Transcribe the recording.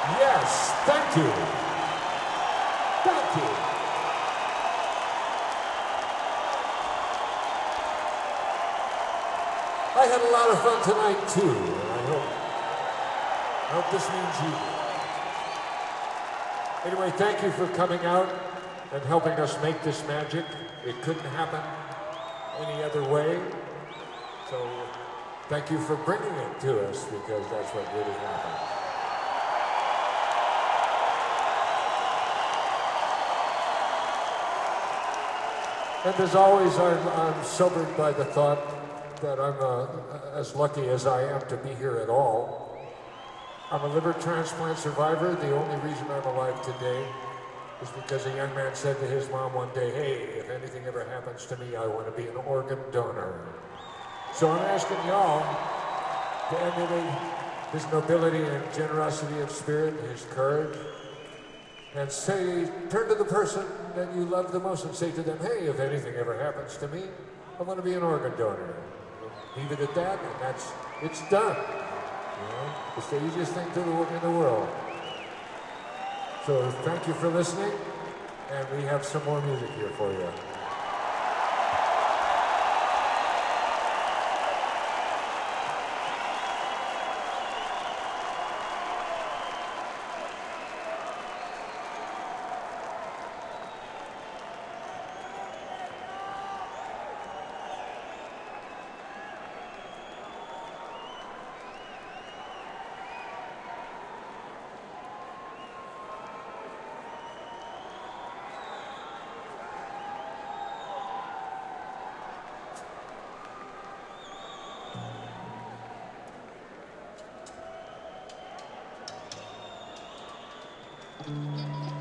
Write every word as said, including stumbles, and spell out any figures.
Yes, thank you. Thank you. I had a lot of fun tonight too, and I hope, I hope this means you. Anyway, thank you for coming out and helping us make this magic. It couldn't happen any other way. So thank you for bringing it to us, because that's what really happened. And as always, I'm, I'm sobered by the thought that I'm uh, as lucky as I am to be here at all. I'm a liver transplant survivor. The only reason I'm alive today is because a young man said to his mom one day, hey, if anything ever happens to me, I want to be an organ donor. So I'm asking y'all to emulate his nobility and generosity of spirit, his courage, and say, turn to the person that you love the most and say to them, hey, if anything ever happens to me, I want to be an organ donor. Leave it at that, and that's, it's done. You know, it's the easiest thing to do in the world. So thank you for listening, and we have some more music here for you. Thank you.